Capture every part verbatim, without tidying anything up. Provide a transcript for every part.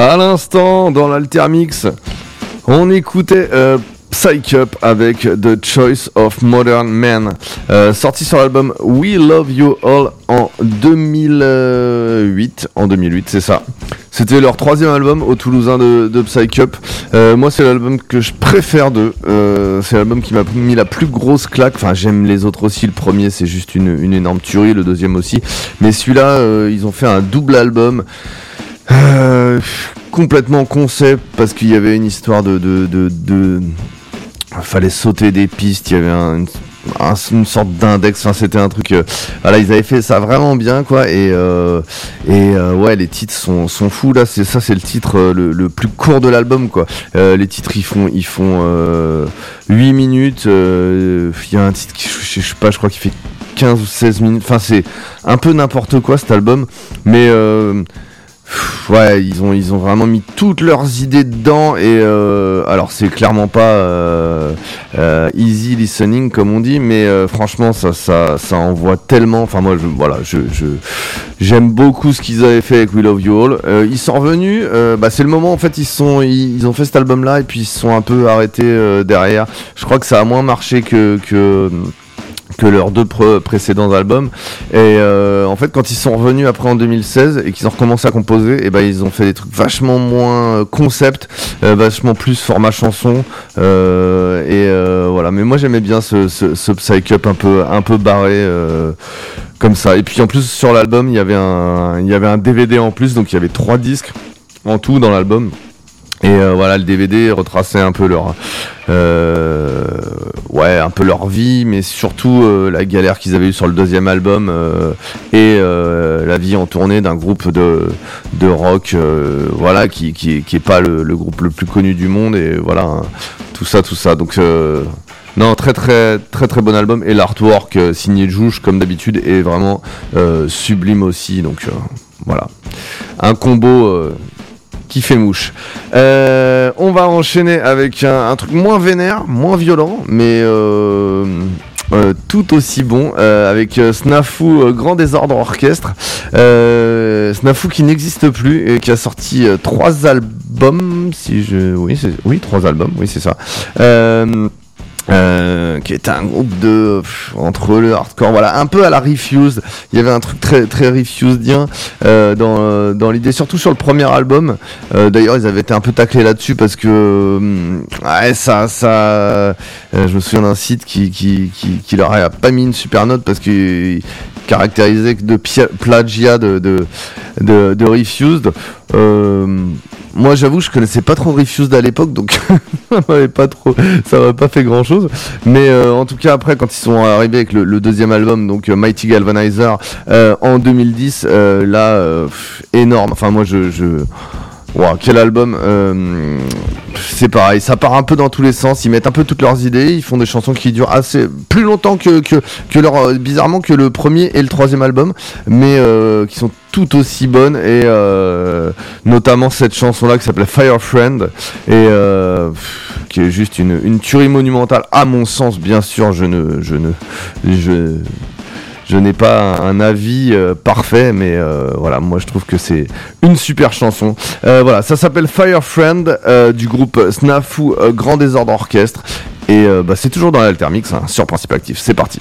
À l'instant, dans l'Altermix, on écoutait euh, Psych Up avec The Choice of Modern Men, euh, sorti sur l'album We Love You All en deux mille huit. En deux mille huit, c'est ça. C'était leur troisième album au Toulousain de, de Psych Up. Euh, moi, c'est l'album que je préfère d'eux. Euh, c'est l'album qui m'a mis la plus grosse claque. Enfin, j'aime les autres aussi. Le premier, c'est juste une, une énorme tuerie. Le deuxième aussi. Mais celui-là, euh, ils ont fait un double album. Euh, complètement concept parce qu'il y avait une histoire de... de, de, de... fallait sauter des pistes. Il y avait un... Une... Un, une sorte d'index, enfin c'était un truc euh, voilà, ils avaient fait ça vraiment bien quoi, et euh, et euh, ouais, les titres sont sont fous là. C'est ça, c'est le titre euh, le, le plus court de l'album quoi. Euh, les titres ils font ils font euh, huit minutes. Il euh, y a un titre qui, je, je sais pas, je crois qu'il fait quinze ou seize minutes. Enfin c'est un peu n'importe quoi cet album, mais euh, ouais, ils ont ils ont vraiment mis toutes leurs idées dedans, et euh, alors c'est clairement pas euh, euh, easy listening comme on dit, mais euh, franchement ça ça ça envoie tellement. Enfin moi je voilà je je j'aime beaucoup ce qu'ils avaient fait avec We Love You All. Euh, ils sont revenus, euh, bah c'est le moment en fait, ils sont ils, ils ont fait cet album là et puis ils se sont un peu arrêtés euh, derrière. Je crois que ça a moins marché que que que leurs deux pre- précédents albums, et euh, en fait quand ils sont revenus après en deux mille seize et qu'ils ont recommencé à composer, et ben ils ont fait des trucs vachement moins euh, concept, euh, vachement plus format chanson, euh, et euh, voilà. Mais moi j'aimais bien ce, ce, ce Psych Up un peu un peu barré euh, comme ça. Et puis en plus sur l'album il y avait un il y avait un D V D en plus, donc il y avait trois disques en tout dans l'album. Et euh, voilà, le D V D retraçait un peu leur, euh, ouais, un peu leur vie, mais surtout euh, la galère qu'ils avaient eue sur le deuxième album, euh, et euh, la vie en tournée d'un groupe de de rock, euh, voilà, qui qui qui est pas le, le groupe le plus connu du monde, et voilà, hein, tout ça, tout ça. Donc euh, non, très très très très bon album, et l'artwork euh, signé Jouche comme d'habitude est vraiment euh, sublime aussi. Donc euh, voilà, un combo. Euh, qui fait mouche. Euh, on va enchaîner avec un, un truc moins vénère, moins violent, mais euh, euh, tout aussi bon, euh, avec euh, Snafu euh, Grand Désordre Orchestre. Euh, Snafu qui n'existe plus et qui a sorti euh, trois albums, si je, oui, c'est... oui, trois albums, oui, c'est ça. Euh, Euh, qui était un groupe de pff, entre le hardcore, voilà, un peu à la Refused. Il y avait un truc très très Refusedien euh, dans euh, dans l'idée, surtout sur le premier album. Euh, d'ailleurs, ils avaient été un peu taclés là-dessus parce que euh, ouais, ça ça. Euh, je me souviens d'un site qui qui qui, qui leur a pas mis une super note parce que caractérisé de pia- plagiat de de de, de Refused. Euh, moi j'avoue je connaissais pas trop Refused à l'époque, donc ça m'avait pas trop ça m'avait pas fait grand chose, mais euh, en tout cas après quand ils sont arrivés avec le, le deuxième album, donc euh, Mighty Galvanizer, euh, en deux mille dix, euh, là euh, pff, énorme, enfin moi je, je... Wow, quel album, euh, c'est pareil, ça part un peu dans tous les sens, ils mettent un peu toutes leurs idées, ils font des chansons qui durent assez plus longtemps que que, que leur, bizarrement que le premier et le troisième album, mais euh, qui sont tout aussi bonnes, et euh, notamment cette chanson là qui s'appelait Fire Friend, et euh, qui est juste une, une tuerie monumentale à mon sens. Bien sûr je ne je ne je Je n'ai pas un avis euh, parfait, mais euh, voilà, moi je trouve que c'est une super chanson. Euh, voilà, ça s'appelle Fire Friend, euh, du groupe Snafu euh, Grand Désordre Orchestre, et euh, bah, c'est toujours dans l'Altermix, hein, sur Principe Actif. C'est parti.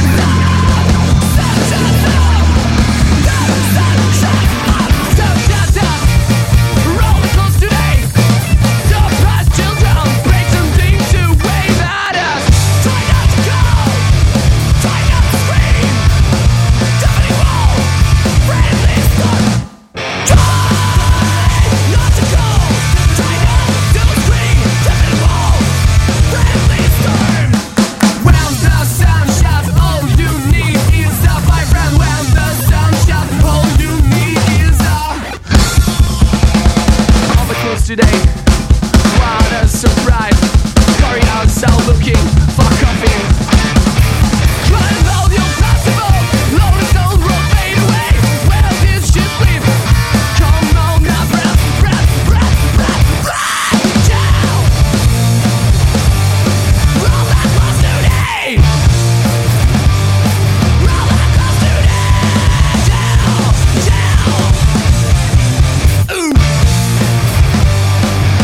Shut today. What a surprise. Corridors are looking for coffee. Climb all your possible. Load the gold road fade away. Where did she sleep? Come on now, breath, breath, breath, breath, breath. Down. Roll that close today. Roll that close today. Down, down. Ooh.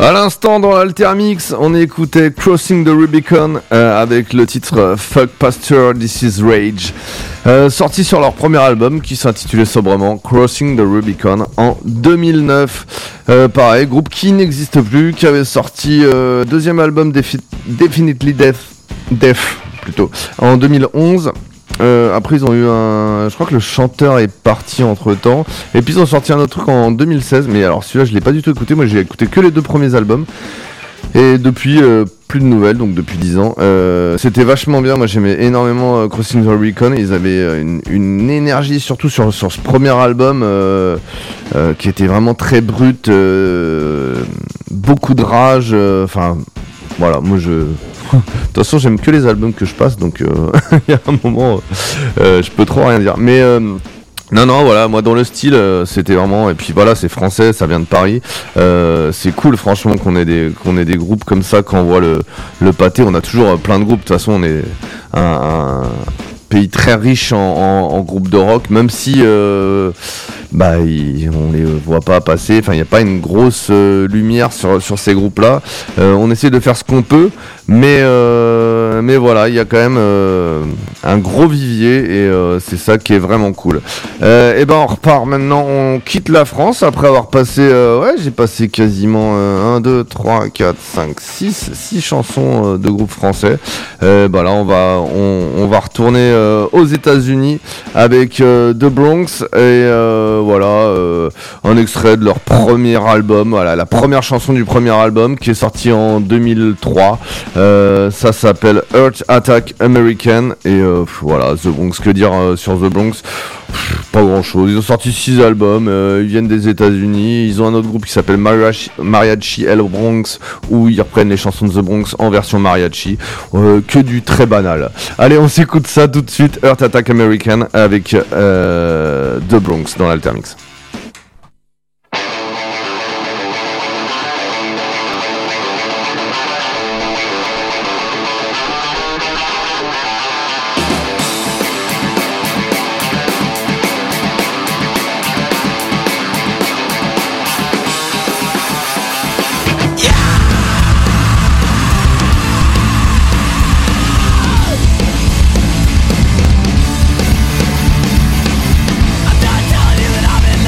À l'instant dans l'Altermix, on écoutait Crossing the Rubicon euh, avec le titre euh, Fuck Pasture, This is Rage, euh, sorti sur leur premier album qui s'intitulait sobrement Crossing the Rubicon en deux mille neuf. Euh, pareil, groupe qui n'existe plus, qui avait sorti euh, deuxième album Defi- Definitely Death, Death plutôt, en deux mille onze. Euh, après ils ont eu un... Je crois que le chanteur est parti entre temps. Et puis ils ont sorti un autre truc en deux mille seize. Mais alors celui-là je l'ai pas du tout écouté. Moi j'ai écouté que les deux premiers albums. Et depuis euh, plus de nouvelles, donc depuis dix ans. euh, C'était vachement bien, moi j'aimais énormément euh, Crossing the Rubicon. Ils avaient euh, une, une énergie surtout sur, sur ce premier album euh, euh, qui était vraiment très brut, euh, beaucoup de rage. Enfin euh, voilà, moi je... De toute façon j'aime que les albums que je passe, donc il euh, y a un moment euh, je peux trop rien dire. Mais euh, non non voilà, moi dans le style euh, c'était vraiment, et puis voilà c'est français, ça vient de Paris, euh, c'est cool franchement qu'on ait des qu'on ait des groupes comme ça, quand on voit le, le pâté. On a toujours plein de groupes, de toute façon on est un, un pays très riche en, en, en groupes de rock, même si euh, bah y, on les voit pas passer, enfin il n'y a pas une grosse euh, lumière sur, sur ces groupes là. Euh, on essaie de faire ce qu'on peut, mais euh, mais voilà, il y a quand même euh, un gros vivier, et euh, c'est ça qui est vraiment cool. Euh, et ben on repart maintenant, on quitte la France après avoir passé euh, ouais j'ai passé quasiment euh, un, deux, trois, quatre, cinq, six, six chansons euh, de groupes français. Euh, bah là on va on, on va retourner euh, aux États-Unis avec euh, The Bronx, et euh, voilà euh, un extrait de leur premier album, voilà la première chanson du premier album qui est sorti en deux mille trois. Euh, ça s'appelle Heart Attack American, et euh, voilà The Bronx, que dire euh, sur The Bronx? Pff, pas grand chose. Ils ont sorti six albums, euh, ils viennent des États-Unis, ils ont un autre groupe qui s'appelle Mariachi, Mariachi El Bronx, où ils reprennent les chansons de The Bronx en version mariachi, euh, que du très banal. Allez, on s'écoute ça tout de suite, Heart Attack American avec euh, The Bronx dans l'Altermix. I'm not telling you that I've been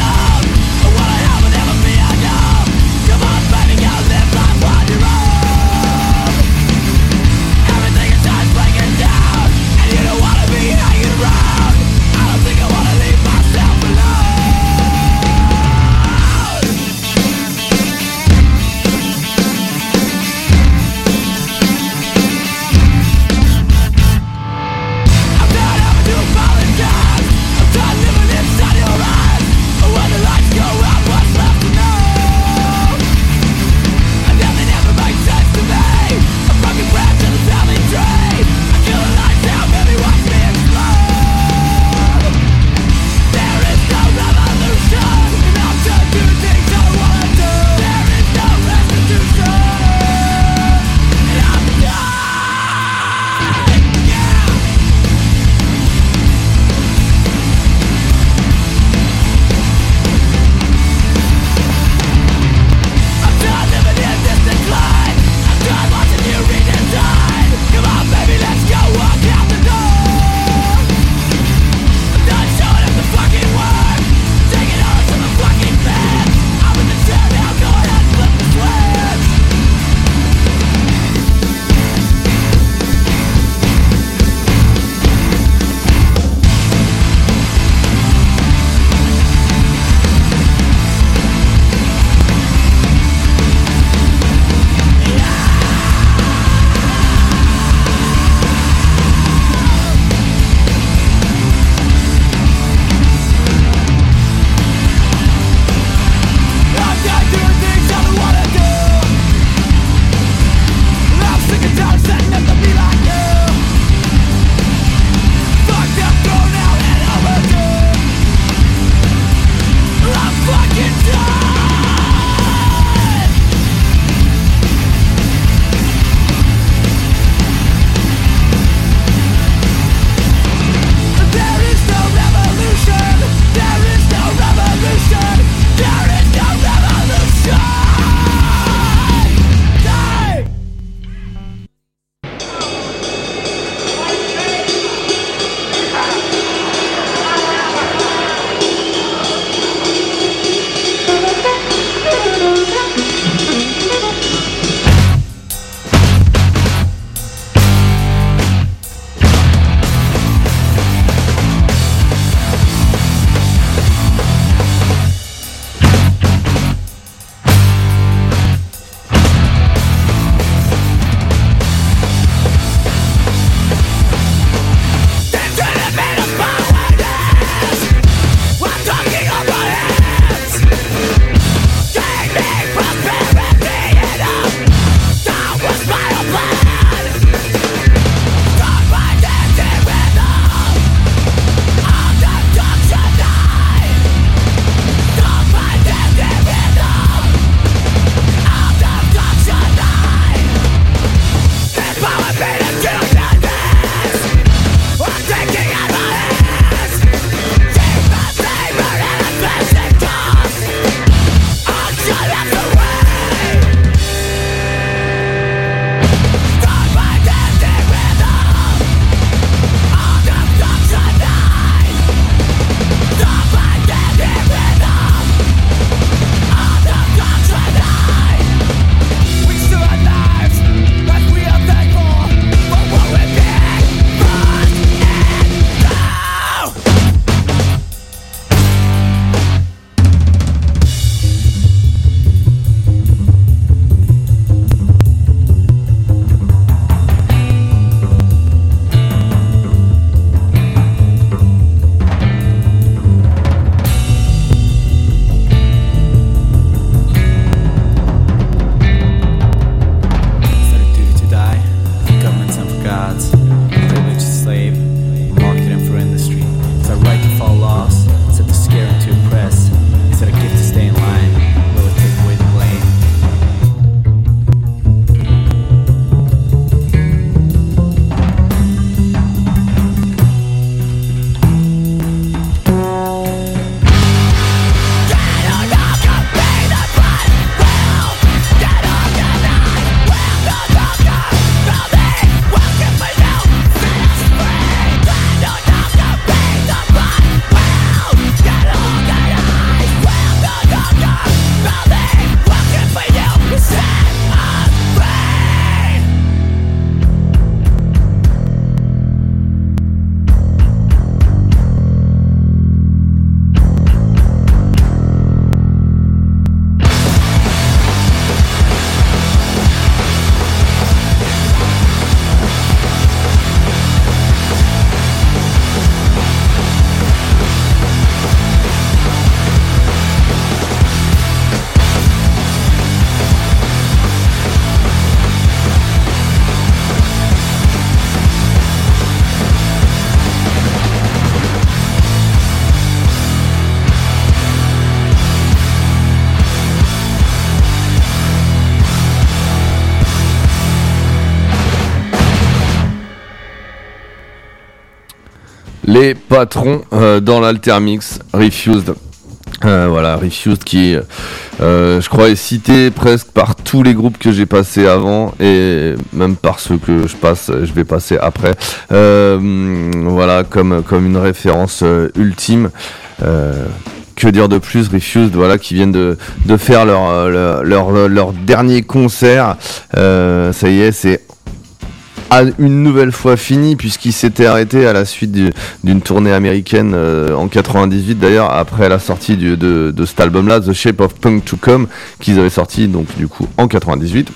les patrons euh, dans l'Altermix, Refused. Euh, voilà, Refused qui, euh, je crois, est cité presque par tous les groupes que j'ai passés avant et même par ceux que je passe, je vais passer après. Euh, voilà, comme comme une référence euh, ultime. Euh, que dire de plus, Refused, voilà, qui viennent de de faire leur leur leur, leur dernier concert. Euh, ça y est, c'est a une nouvelle fois fini puisqu'il s'était arrêté à la suite du, d'une tournée américaine euh, en quatre-vingt-dix-huit d'ailleurs, après la sortie du, de, de cet album là, The Shape of Punk to Come, qu'ils avaient sorti donc du coup en quatre-vingt-dix-huit,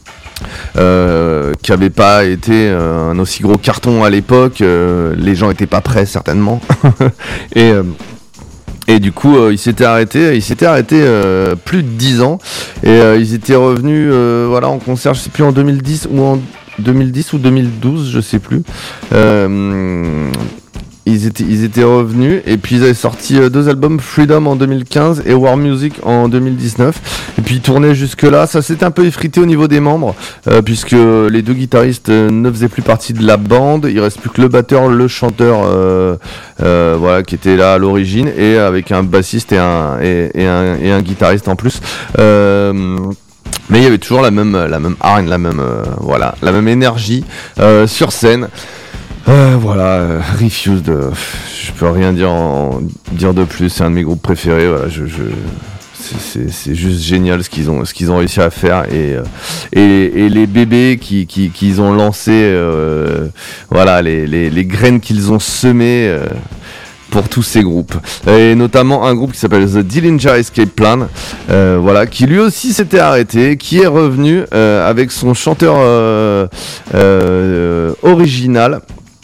euh, qui avait pas été euh, un aussi gros carton à l'époque, euh, les gens étaient pas prêts certainement et euh, Et du coup, euh, ils s'étaient arrêtés, ils s'étaient arrêtés euh, plus de dix ans, et euh, ils étaient revenus, euh, voilà, en concert, je sais plus en deux mille dix ou en deux mille dix ou deux mille douze, je sais plus. Euh, ils étaient, ils étaient revenus, et puis ils avaient sorti euh, deux albums, Freedom en deux mille quinze et War Music en deux mille dix-neuf. Et puis ils tournaient jusque là. Ça s'était un peu effrité au niveau des membres, euh, puisque les deux guitaristes euh, ne faisaient plus partie de la bande. Il reste plus que le batteur, le chanteur, euh, euh, voilà, qui était là à l'origine, et avec un bassiste et un et, et un et un guitariste en plus. Euh, Mais il y avait toujours la même, la même hargne, la même, euh, voilà, la même énergie euh, sur scène. Euh, voilà, euh, Refused, euh, je peux rien dire, en, dire de plus. C'est un de mes groupes préférés. Voilà, je, je, c'est, c'est, c'est juste génial ce qu'ils ont, ce qu'ils ont réussi à faire, et euh, et, et les bébés qui, qui, qu'ils ont lancé, euh, voilà, les, les, les graines qu'ils ont semées. Euh, pour tous ces groupes, et notamment un groupe qui s'appelle The Dillinger Escape Plan, euh, voilà, qui lui aussi s'était arrêté, qui est revenu euh, avec son chanteur euh, euh, original.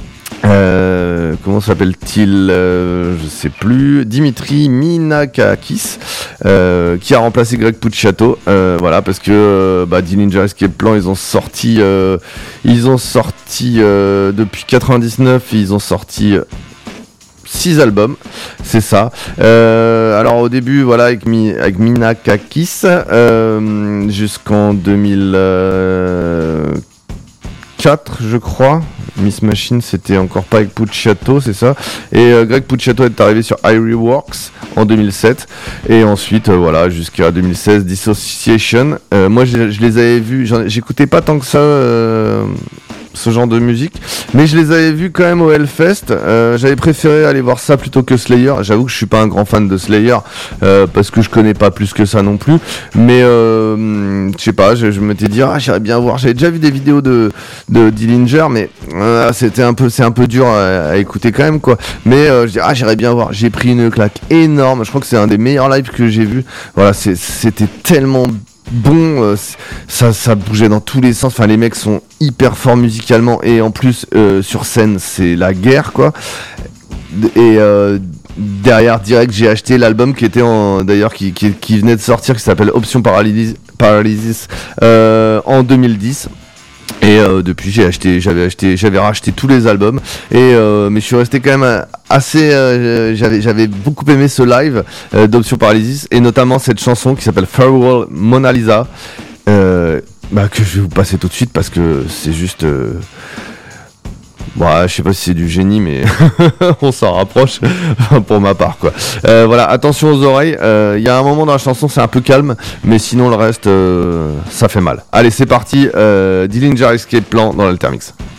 Euh, comment s'appelle-t-il, euh, je sais plus, Dimitri Minakakis, euh, qui a remplacé Greg Puciato, euh, voilà, parce que euh, bah, Dillinger Escape Plan, ils ont sorti, euh, ils ont sorti euh, depuis quatre-vingt-dix-neuf, ils ont sorti six albums, c'est ça. Euh, alors au début, voilà, avec, Mi, avec Minakakis, euh, jusqu'en deux mille quatre, je crois. Miss Machine, c'était encore pas avec Puciato, c'est ça. Et euh, Greg Puciato est arrivé sur Irie Works en deux mille sept. Et ensuite, euh, voilà, jusqu'à deux mille seize, Dissociation. Euh, moi, je, je les avais vus, j'écoutais pas tant que ça euh, ce genre de musique, mais je les avais vus quand même au Hellfest. Euh, j'avais préféré aller voir ça plutôt que Slayer. J'avoue que je suis pas un grand fan de Slayer, euh, parce que je connais pas plus que ça non plus. Mais euh, je sais pas, je, je m'étais dit, ah, j'irais bien voir. J'avais déjà vu des vidéos de, de Dillinger, mais euh, c'était un peu, c'est un peu dur à, à écouter quand même, quoi. Mais euh, je dis, ah, j'irais bien voir. J'ai pris une claque énorme. Je crois que c'est un des meilleurs lives que j'ai vu. Voilà, c'est, c'était tellement bon, euh, ça, ça bougeait dans tous les sens. Enfin, les mecs sont hyper forts musicalement, et en plus euh, sur scène c'est la guerre, quoi. Et euh, derrière direct j'ai acheté l'album qui était en, d'ailleurs qui, qui, qui venait de sortir, qui s'appelle Option Paralysis, Paralysis euh, en deux mille dix. Et euh, depuis j'ai acheté, j'avais acheté, j'avais racheté tous les albums, et euh, mais je suis resté quand même assez, euh, j'avais, j'avais beaucoup aimé ce live euh, d'Option Paralysis, et notamment cette chanson qui s'appelle Farewell Mona Lisa, euh, bah, que je vais vous passer tout de suite parce que c'est juste, euh, bon, je sais pas si c'est du génie, mais on s'en rapproche pour ma part, quoi. Euh, voilà, attention aux oreilles. Il euh, y a un moment dans la chanson, c'est un peu calme, mais sinon le reste, euh, ça fait mal. Allez, c'est parti. Euh, Dillinger Escape Plan dans l'Altermix.